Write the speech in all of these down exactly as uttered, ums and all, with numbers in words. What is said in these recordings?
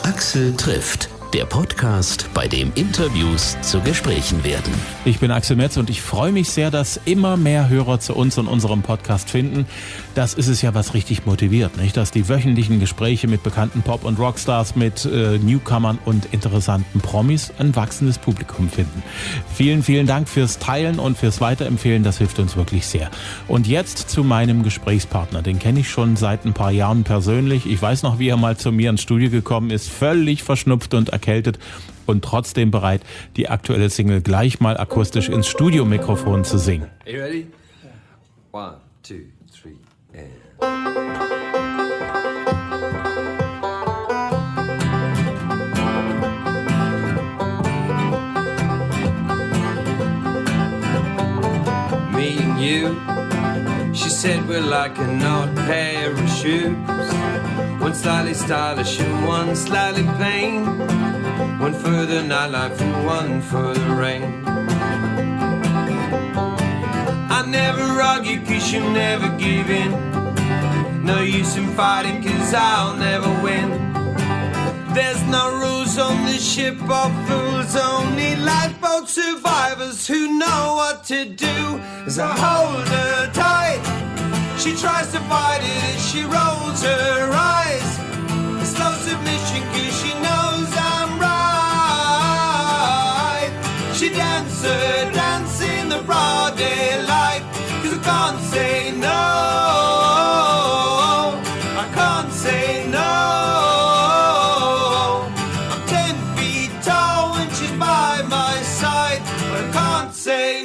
Axel trifft, der Podcast, bei dem Interviews zu Gesprächen werden. Ich bin Axel Metz und ich freue mich sehr, dass immer mehr Hörer zu uns und unserem Podcast finden. Das ist es ja, was richtig motiviert, nicht? Dass die wöchentlichen Gespräche mit bekannten Pop- und Rockstars, mit äh, Newcomern und interessanten Promis ein wachsendes Publikum finden. Vielen, vielen Dank fürs Teilen und fürs Weiterempfehlen, das hilft uns wirklich sehr. Und jetzt zu meinem Gesprächspartner, den kenne ich schon seit ein paar Jahren persönlich. Ich weiß noch, wie er mal zu mir ins Studio gekommen ist, völlig verschnupft und erkältet und trotzdem bereit, die aktuelle Single gleich mal akustisch ins Studiomikrofon zu singen. Are you ready? One, two, three, and... Me and you, she said we're like an old pair of shoes. One slightly stylish and one slightly plain. One for the nightlife and one for the rain. I never argue cause you never give in. No use in fighting cause I'll never win. There's no rules on this ship of fools, only lifeboat survivors who know what to do. As I hold her tight, she tries to fight it as she rolls her eyes. Slow submission cause she knows I'm right. She dances her dance in the broad daylight, cause I can't say no. I can't say no. I'm ten feet tall when she's by my side, but I can't say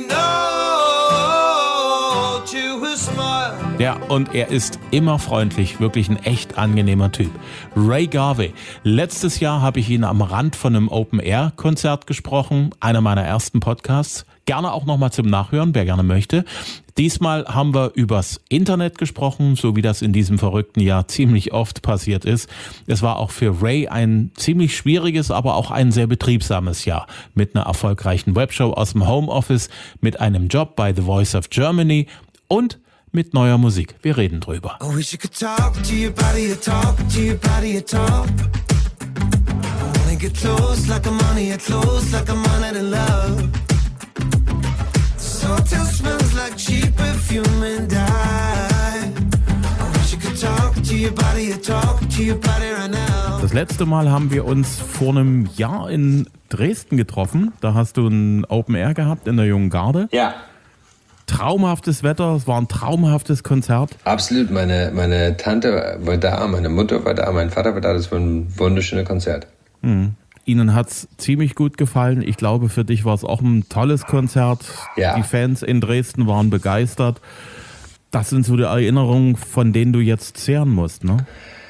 no to her smile. Ja, und er ist immer freundlich, wirklich ein echt angenehmer Typ. Ray Garvey. Letztes Jahr habe ich ihn am Rand von einem Open-Air-Konzert gesprochen, einer meiner ersten Podcasts. Gerne auch nochmal zum Nachhören, wer gerne möchte. Diesmal haben wir übers Internet gesprochen, so wie das in diesem verrückten Jahr ziemlich oft passiert ist. Es war auch für Ray ein ziemlich schwieriges, aber auch ein sehr betriebsames Jahr. Mit einer erfolgreichen Webshow aus dem Homeoffice, mit einem Job bei The Voice of Germany und mit neuer Musik. Wir reden drüber. I wish I could talk to your body, you talk to your body, you talk. I wanna get close like I'm on your close, like I'm on it in love. This hotel smells like cheap perfume and I, I wish I could talk to your body, you talk to your body right now. Das letzte Mal haben wir uns vor einem Jahr in Dresden getroffen. Da hast du ein Open Air gehabt in der Jungen Garde. Ja. Traumhaftes Wetter, es war ein traumhaftes Konzert. Absolut, meine, meine Tante war da, meine Mutter war da, mein Vater war da, das war ein wunderschönes Konzert. Mhm. Ihnen hat's ziemlich gut gefallen. Ich glaube, für dich war es auch ein tolles Konzert. Ja. Die Fans in Dresden waren begeistert. Das sind so die Erinnerungen, von denen du jetzt zehren musst, ne?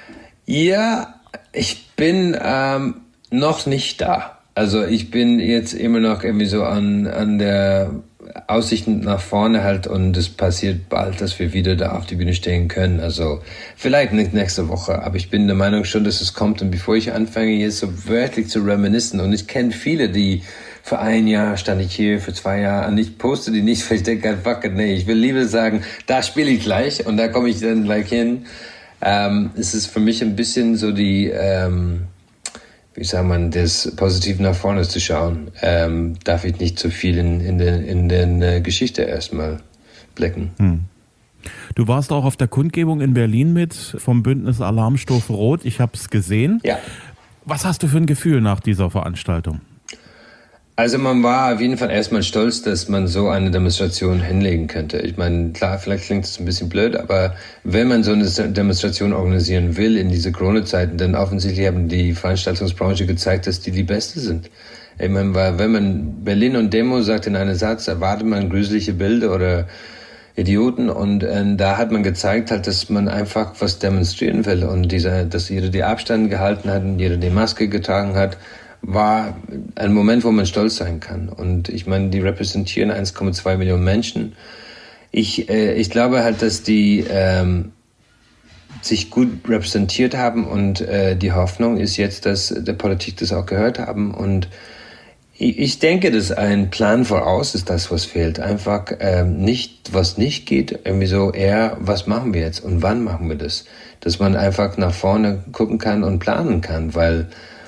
Ja, ich bin ähm, noch nicht da. Also ich bin jetzt immer noch irgendwie so an, an der Aussichten nach vorne halt und es passiert bald, dass wir wieder da auf die Bühne stehen können. Also vielleicht nicht nächste Woche, aber ich bin der Meinung schon, dass es kommt. Und bevor ich anfange, jetzt so wörtlich zu reminiszen, und ich kenne viele, die für ein Jahr stand ich hier, für zwei Jahre, und ich poste die nicht, weil ich denke, fuck it, nee, ich will lieber sagen, da spiele ich gleich und da komme ich dann gleich hin. Ähm, es ist für mich ein bisschen so die... Ähm, wie sagt man, das positiv nach vorne zu schauen, ähm, darf ich nicht zu viel in, in den in den äh, Geschichte erstmal blicken. Hm. Du warst auch auf der Kundgebung in Berlin mit vom Bündnis Alarmstufe Rot. Ich habe es gesehen. Ja. Was hast du für ein Gefühl nach dieser Veranstaltung? Also man war auf jeden Fall erstmal stolz, dass man so eine Demonstration hinlegen könnte. Ich meine, klar, vielleicht klingt es ein bisschen blöd, aber wenn man so eine Demonstration organisieren will in diese Corona-Zeiten, dann offensichtlich haben die Veranstaltungsbranche gezeigt, dass die die Beste sind. Ich meine, weil wenn man Berlin und Demo sagt in einem Satz, erwartet man gruselige Bilder oder Idioten und äh, da hat man gezeigt halt, dass man einfach was demonstrieren will und dieser, dass jeder die Abstand gehalten hat und jeder die Maske getragen hat, war ein Moment, wo man stolz sein kann. Und ich meine, die repräsentieren eins Komma zwei Millionen Menschen. Ich, äh, ich glaube halt, dass die ähm, sich gut repräsentiert haben und äh, die Hoffnung ist jetzt, dass der Politik das auch gehört haben. Und ich, ich denke, dass ein Plan voraus ist das, was fehlt. Einfach ähm, nicht, was nicht geht, irgendwie so eher, was machen wir jetzt und wann machen wir das? Dass man einfach nach vorne gucken kann und planen kann, weil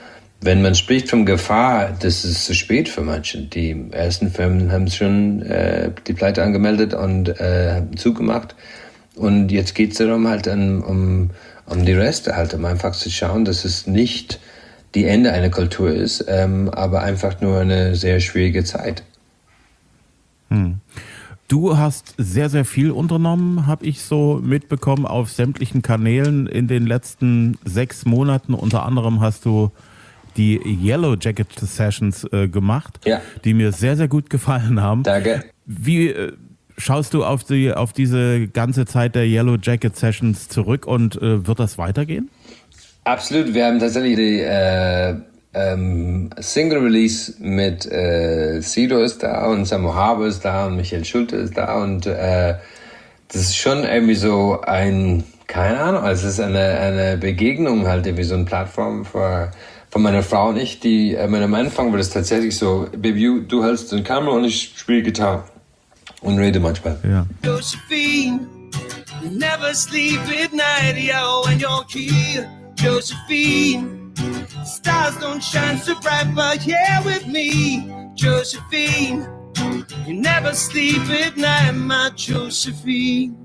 wenn man spricht von Gefahr, das ist zu spät für manche. Die ersten Firmen haben schon äh, die Pleite angemeldet und äh, haben zugemacht. Und jetzt geht es darum, halt an, um, um die Reste halt, um einfach zu schauen, dass es nicht die Ende einer Kultur ist, ähm, aber einfach nur eine sehr schwierige Zeit. Hm. Du hast sehr, sehr viel unternommen, habe ich so mitbekommen, auf sämtlichen Kanälen in den letzten sechs Monaten. Unter anderem hast du die Yellow Jacket Sessions äh, gemacht, ja. die mir sehr, sehr gut gefallen haben. Danke. Wie äh, schaust du auf, die, auf diese ganze Zeit der Yellow Jacket Sessions zurück und äh, wird das weitergehen? Absolut, wir haben tatsächlich die äh, ähm, Single-Release mit äh, Sido ist da und Samo Haber ist da und Michael Schulte ist da und äh, das ist schon irgendwie so ein, keine Ahnung, also es ist eine, eine Begegnung halt, irgendwie so eine Plattform für, von meiner Frau und ich, die, äh, am Anfang war das tatsächlich so, Baby, du hältst die Kamera und ich spiele Gitarre und rede manchmal. Ja. Josephine, you never sleep at night, yo, when you're here. Josephine, stars don't shine so bright, but here with me. Josephine, you never sleep at night, my Josephine.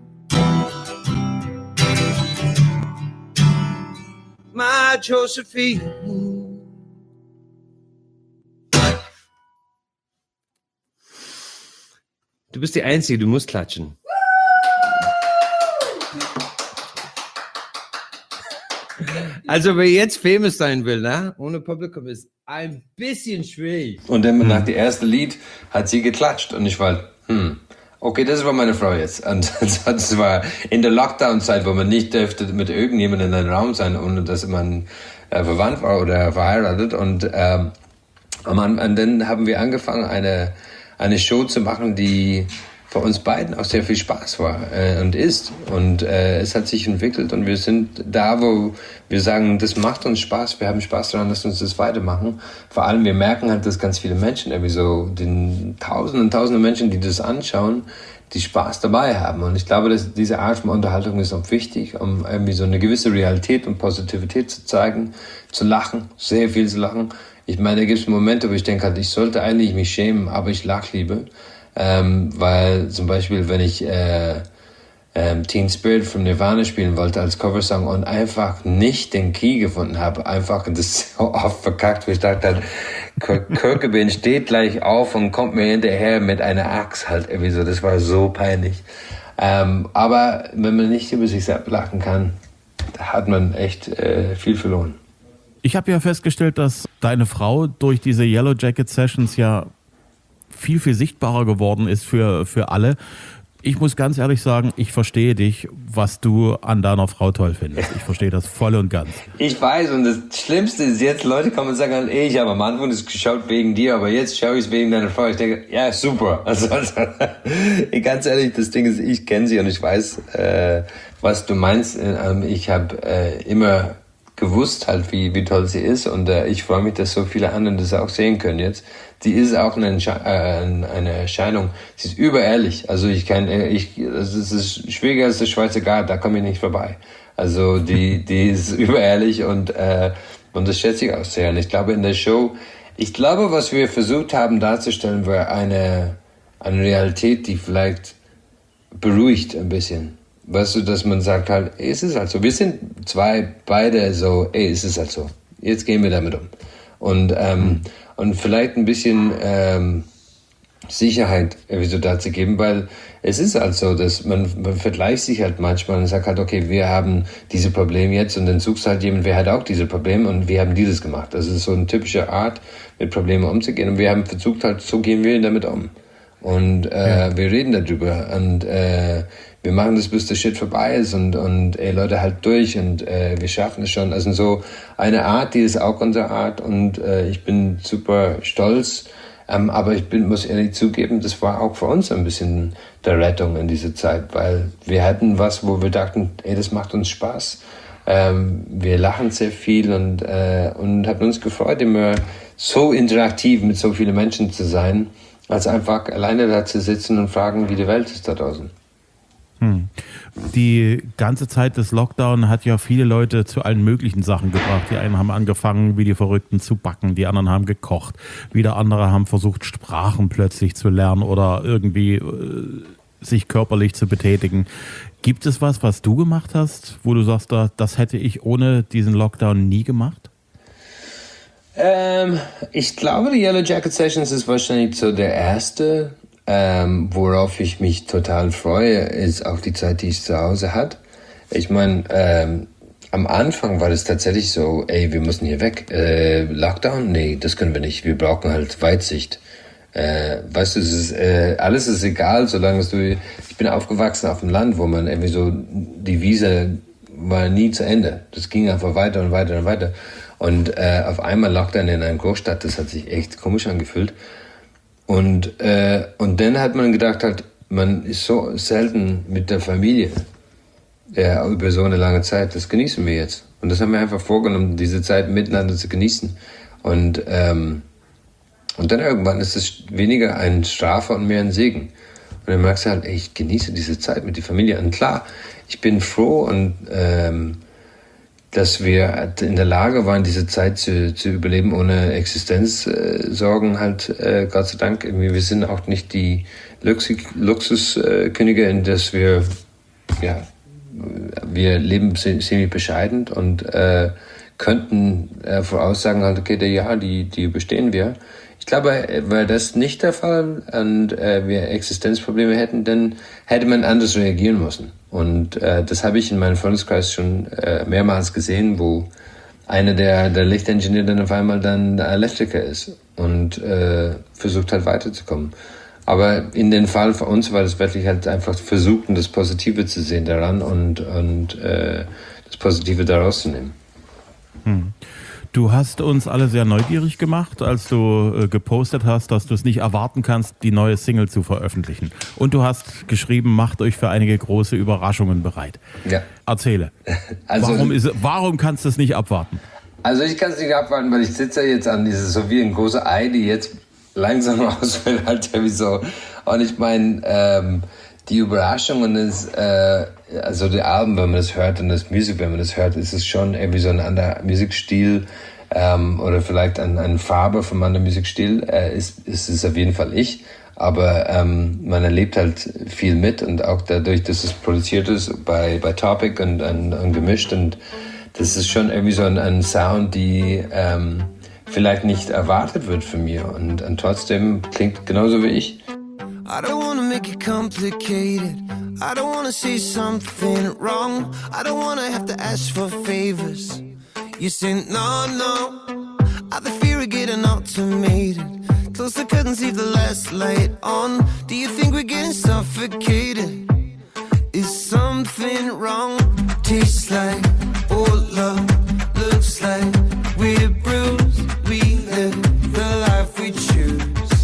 My Josephine. Du bist die Einzige, du musst klatschen. Also wer jetzt famous sein will, ne? Ohne Publikum ist ein bisschen schwierig. Und dann nach dem ersten Lied hat sie geklatscht und ich war, hm, okay, das war meine Frau jetzt. Und das war in der Lockdown-Zeit, wo man nicht dürfte mit irgendjemandem in einem Raum sein, ohne dass man äh, verwandt war oder verheiratet. Und, ähm, und, und dann haben wir angefangen, eine, eine Show zu machen, die für uns beiden auch sehr viel Spaß war äh, und ist. Und äh, es hat sich entwickelt und wir sind da, wo wir sagen, das macht uns Spaß, wir haben Spaß daran, lass uns das weitermachen. Vor allem, wir merken halt, dass ganz viele Menschen, irgendwie so den Tausenden und Tausenden Menschen, die das anschauen, die Spaß dabei haben. Und ich glaube, dass diese Art von Unterhaltung ist auch wichtig, um irgendwie so eine gewisse Realität und Positivität zu zeigen, zu lachen, sehr viel zu lachen. Ich meine, da gibt es Momente, wo ich denke, halt, ich sollte eigentlich mich schämen, aber ich lach lieber. Ähm, weil zum Beispiel, wenn ich äh, ähm, Teen Spirit von Nirvana spielen wollte als Coversong und einfach nicht den Key gefunden habe, einfach das so oft verkackt, wo ich dachte, Kurt Cobain steht gleich auf und kommt mir hinterher mit einer Axt halt irgendwie so, das war so peinlich. Ähm, aber wenn man nicht über sich selbst lachen kann, da hat man echt äh, viel verloren. Ich habe ja festgestellt, dass deine Frau durch diese Yellow Jacket Sessions ja viel, viel sichtbarer geworden ist für, für alle. Ich muss ganz ehrlich sagen, ich verstehe dich, was du an deiner Frau toll findest. Ich verstehe das voll und ganz. Ich weiß, und das Schlimmste ist jetzt, Leute kommen und sagen, ey, ich habe am Anfang das geschaut wegen dir, aber jetzt schaue ich es wegen deiner Frau. Ich denke, ja, super. Also, also ganz ehrlich, das Ding ist, ich kenne sie und ich weiß, äh, was du meinst. Ich habe äh, immer gewusst halt, wie, wie toll sie ist und äh, ich freue mich, dass so viele anderen das auch sehen können jetzt. Sie ist auch eine, äh, eine Erscheinung, sie ist überehrlich, also ich kann, ich, es ist schwieriger als der Schweizer Garten, da komme ich nicht vorbei. Also die, die ist überehrlich und, äh, und das schätze ich auch sehr. Und ich glaube in der Show, ich glaube, was wir versucht haben darzustellen, war eine, eine Realität, die vielleicht beruhigt ein bisschen. Weißt du, dass man sagt halt, ey, es ist halt so. Wir sind zwei, beide so, ey, es ist halt so. Jetzt gehen wir damit um. Und, ähm, und vielleicht ein bisschen ähm, Sicherheit irgendwie so dazu geben, weil es ist halt so, dass man, man vergleicht sich halt manchmal und sagt halt, okay, wir haben diese Probleme jetzt und dann suchst du halt jemand, wer hat auch diese Probleme und wir haben dieses gemacht. Das ist so eine typische Art, mit Problemen umzugehen und wir haben versucht halt, so gehen wir damit um. Und äh, ja. wir reden darüber und äh, wir machen das, bis der Shit vorbei ist und, und ey, Leute, halt durch und äh, wir schaffen es schon. Also so eine Art, die ist auch unsere Art und äh, ich bin super stolz, ähm, aber ich bin, muss ehrlich zugeben, das war auch für uns ein bisschen der Rettung in dieser Zeit, weil wir hatten was, wo wir dachten, ey, das macht uns Spaß. Ähm, wir lachen sehr viel und, äh, und haben uns gefreut, immer so interaktiv mit so vielen Menschen zu sein, als einfach alleine da zu sitzen und fragen, wie die Welt ist da draußen. Hm. Die ganze Zeit des Lockdown hat ja viele Leute zu allen möglichen Sachen gebracht. Die einen haben angefangen, wie die Verrückten zu backen, die anderen haben gekocht, wieder andere haben versucht, Sprachen plötzlich zu lernen oder irgendwie äh, sich körperlich zu betätigen. Gibt es was, was du gemacht hast, wo du sagst, das hätte ich ohne diesen Lockdown nie gemacht? Ähm, ich glaube, die Yellow Jacket Sessions ist wahrscheinlich so der erste. Ähm, worauf ich mich total freue, ist auch die Zeit, die ich zu Hause hatte. Ich meine, ähm, am Anfang war das tatsächlich so, ey, wir müssen hier weg. Äh, Lockdown? Nee, das können wir nicht. Wir brauchen halt Weitsicht. Äh, weißt du, es ist, äh, alles ist egal, solange du... Ich bin aufgewachsen auf dem Land, wo man irgendwie so... Die Wiese war nie zu Ende. Das ging einfach weiter und weiter und weiter. Und äh, auf einmal Lockdown in einer Großstadt, das hat sich echt komisch angefühlt. Und, äh, und dann hat man gedacht, halt, man ist so selten mit der Familie ja, über so eine lange Zeit. Das genießen wir jetzt. Und das haben wir einfach vorgenommen, diese Zeit miteinander zu genießen. Und, ähm, und dann irgendwann ist es weniger ein Strafe und mehr ein Segen. Und dann merkst du halt, ey, ich genieße diese Zeit mit der Familie. Und klar, ich bin froh und ähm, dass wir in der Lage waren, diese Zeit zu, zu überleben ohne Existenzsorgen äh, halt, äh, Gott sei Dank. Wir sind auch nicht die Luxuskönige, äh, in das wir, ja, wir leben ziemlich bescheiden und äh, könnten äh, voraussagen, halt, okay, ja, die, die überstehen wir. Ich glaube, wäre das nicht der Fall und äh, wir Existenzprobleme hätten, dann hätte man anders reagieren müssen. Und äh, das habe ich in meinem Freundeskreis schon äh, mehrmals gesehen, wo einer der, der Lichtingenieure dann auf einmal dann der Elektriker ist und äh, versucht halt weiterzukommen. Aber in dem Fall für uns war das wirklich halt einfach versuchen, das Positive zu sehen daran und, und äh, das Positive daraus zu nehmen. Hm. Du hast uns alle sehr neugierig gemacht, als du äh, gepostet hast, dass du es nicht erwarten kannst, die neue Single zu veröffentlichen. Und du hast geschrieben, macht euch für einige große Überraschungen bereit. Ja. Erzähle. Also, warum, ist, warum kannst du es nicht abwarten? Also ich kann es nicht abwarten, weil ich sitze jetzt an dieses, so wie ein großer Ei, die jetzt langsam ausfällt, halt wie so. Und ich meine, ähm, die Überraschungen ist, äh, also die Alben, wenn man das hört und das Musik, wenn man das hört, ist es schon irgendwie so ein anderer Musikstil ähm, oder vielleicht eine ein Farbe von einem anderen Musikstil, äh, ist, ist es auf jeden Fall ich. Aber ähm, man erlebt halt viel mit und auch dadurch, dass es produziert ist bei, bei Topic und, und, und gemischt und das ist schon irgendwie so ein, ein Sound, die ähm, vielleicht nicht erwartet wird von mir und, und trotzdem klingt genauso wie ich. I don't wanna make it complicated. I don't wanna say something wrong. I don't wanna have to ask for favors. You say no, no. I have the fear of getting automated. Close the curtains, leave the last light on. Do you think we're getting suffocated? Is something wrong? Tastes like old love. Looks like we're bruised. We live the life we choose.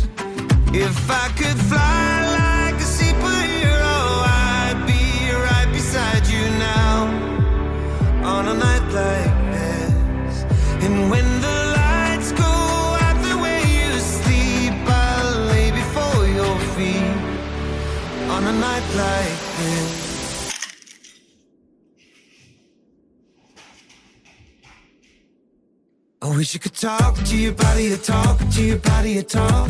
If I could fly like a superhero, I'd be right beside you now on a night like this. And when the lights go out the way you sleep, I'll lay before your feet on a night like this. I wish you could talk to your body, or talk to your body, or talk.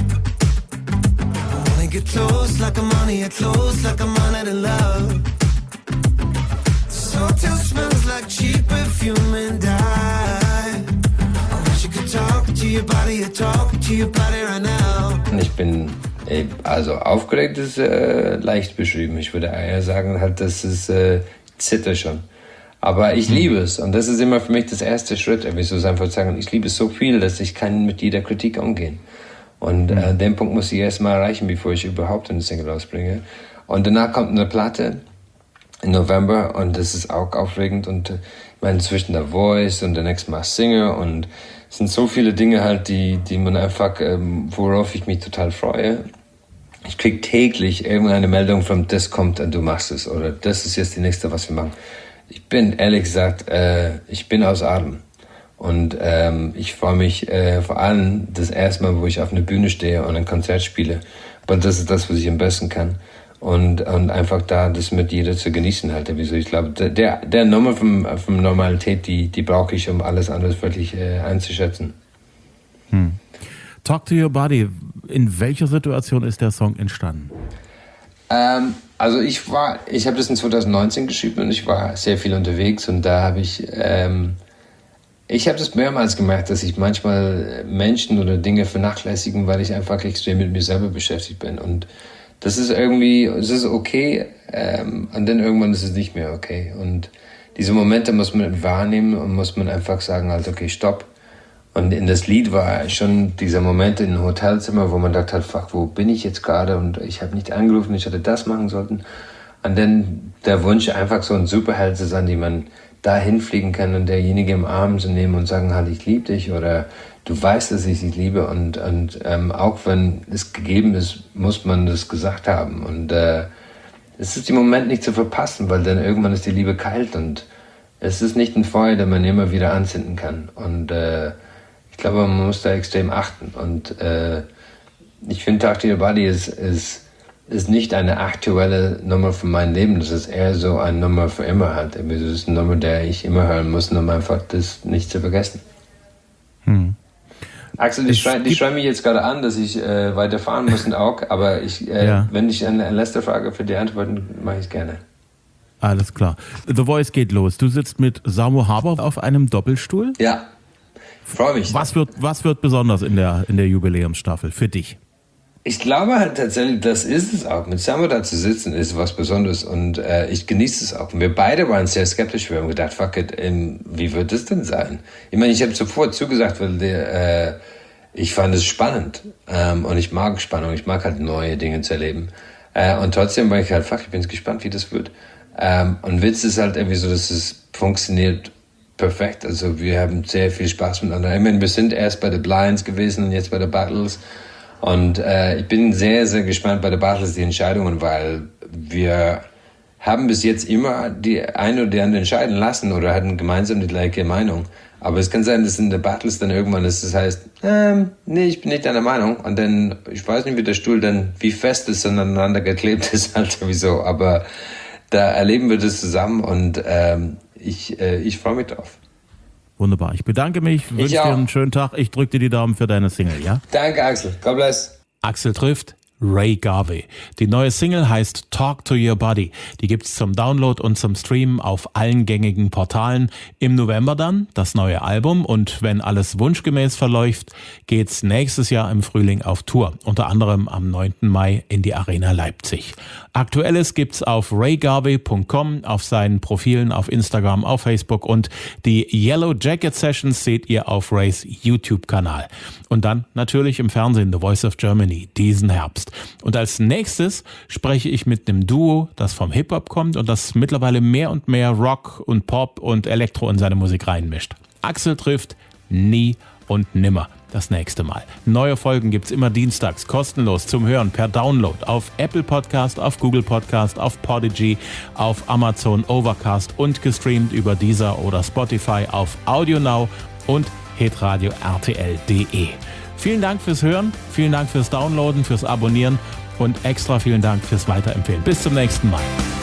Get close like I'm on it, close like I'm on it in love. This hotel smells like cheap perfume and I, I wish you could talk to your body, or talk to your body right now. Ich bin, also aufgeregt ist äh, leicht beschrieben. Ich würde eher sagen, halt, das ist äh, zitter schon. Aber ich liebe es und das ist immer für mich das erste Schritt. Ich so einfach sagen, ich liebe es so viel, dass ich kann mit jeder Kritik umgehen. Und äh, mhm. den Punkt muss ich erstmal erreichen, bevor ich überhaupt eine Single rausbringe. Und danach kommt eine Platte im November und das ist auch aufregend. Und äh, ich meine, zwischen der Voice und der Next Masked Singer und es sind so viele Dinge halt, die, die man einfach, ähm, worauf ich mich total freue. Ich kriege täglich irgendeine Meldung von, das kommt und du machst es oder das ist jetzt die nächste, was wir machen. Ich bin ehrlich gesagt, äh, ich bin aus Atem. Und ähm, ich freue mich äh, vor allem das erste Mal, wo ich auf einer Bühne stehe und ein Konzert spiele. Und das ist das, was ich am besten kann. und, und einfach da das mit jeder zu genießen halt. Also ich glaube, der, der Nummer von, von Normalität, die, die brauche ich, um alles andere wirklich äh, einzuschätzen. Hm. Talk to Your Body, in welcher Situation ist der Song entstanden? Ähm, also ich war, ich habe das in zwanzig neunzehn geschrieben und ich war sehr viel unterwegs und da habe ich, ähm, ich habe das mehrmals gemerkt, dass ich manchmal Menschen oder Dinge vernachlässigen, weil ich einfach extrem mit mir selber beschäftigt bin und das ist irgendwie, es ist okay ähm, und dann irgendwann ist es nicht mehr okay und diese Momente muss man wahrnehmen und muss man einfach sagen, halt okay, stopp. Und in das Lied war schon dieser Moment in einem Hotelzimmer, wo man dachte, fuck, wo bin ich jetzt gerade? Und ich habe nicht angerufen, ich hätte das machen sollten. Und dann der Wunsch, einfach so ein Superheld zu sein, die man da hinfliegen kann und derjenige im Arm zu nehmen und sagen, halt, ich liebe dich oder du weißt, dass ich dich liebe. Und, und ähm, auch wenn es gegeben ist, muss man das gesagt haben. Und äh, es ist im Moment nicht zu verpassen, weil dann irgendwann ist die Liebe kalt und es ist nicht ein Feuer, das man immer wieder anzünden kann. Und äh, ich glaube, man muss da extrem achten und äh, ich finde, Talk to Your Body ist, ist, ist nicht eine aktuelle Nummer für mein Leben, das ist eher so eine Nummer für immer halt. Das ist eine Nummer, der ich immer hören muss, um einfach das nicht zu vergessen. Hm. Axel, die schreien schrei mich jetzt gerade an, dass ich äh, weiterfahren muss und auch, aber ich, äh, ja. wenn ich eine, eine letzte Frage für dich antworten, mache ich es gerne. Alles klar. The Voice geht los. Du sitzt mit Samo Haber auf einem Doppelstuhl? Ja. Freue mich. Was wird, was wird besonders in der, in der Jubiläumsstaffel für dich? Ich glaube halt tatsächlich, das ist es auch. Mit Samo da zu sitzen, ist was Besonderes und äh, ich genieße es auch. Und wir beide waren sehr skeptisch. Wir haben gedacht, fuck it, ähm, wie wird das denn sein? Ich meine, ich habe sofort zugesagt, weil der, äh, ich fand es spannend ähm, und ich mag Spannung. Ich mag halt neue Dinge zu erleben. Äh, und trotzdem war ich halt, fuck, ich bin gespannt, wie das wird. Ähm, und Witz ist halt irgendwie so, dass es funktioniert perfekt, also wir haben sehr viel Spaß miteinander. Ich meine, wir sind erst bei The Blinds gewesen und jetzt bei The Battles und äh, ich bin sehr, sehr gespannt bei The Battles die Entscheidungen, weil wir haben bis jetzt immer die eine oder die andere entscheiden lassen oder hatten gemeinsam die gleiche Meinung. Aber es kann sein, dass in The Battles dann irgendwann ist, das heißt, ähm, nee, ich bin nicht deiner Meinung und dann, ich weiß nicht, wie der Stuhl dann, wie fest es aneinander geklebt ist, halt sowieso, aber da erleben wir das zusammen und ähm, Ich, äh, ich freue mich drauf. Wunderbar. Ich bedanke mich, wünsche dir einen schönen Tag. Ich drücke dir die Daumen für deine Single, ja? Danke, Axel. God bless. Axel trifft Ray Garvey. Die neue Single heißt Talk to Your Body. Die gibt's zum Download und zum Streamen auf allen gängigen Portalen. Im November dann das neue Album und wenn alles wunschgemäß verläuft, geht's nächstes Jahr im Frühling auf Tour. Unter anderem am neunten Mai in die Arena Leipzig. Aktuelles gibt's auf ray garvey punkt com, auf seinen Profilen auf Instagram, auf Facebook und die Yellow Jacket Sessions seht ihr auf Rays YouTube-Kanal. Und dann natürlich im Fernsehen The Voice of Germany diesen Herbst. Und als nächstes spreche ich mit einem Duo, das vom Hip-Hop kommt und das mittlerweile mehr und mehr Rock und Pop und Elektro in seine Musik reinmischt. Axel trifft Nie und Nimmer. Das nächste Mal. Neue Folgen gibt's immer dienstags, kostenlos zum Hören per Download auf Apple Podcast, auf Google Podcast, auf Podigy, auf Amazon Overcast und gestreamt über Deezer oder Spotify auf AudioNow und hitradio r t l punkt d e. Vielen Dank fürs Hören, vielen Dank fürs Downloaden, fürs Abonnieren und extra vielen Dank fürs Weiterempfehlen. Bis zum nächsten Mal.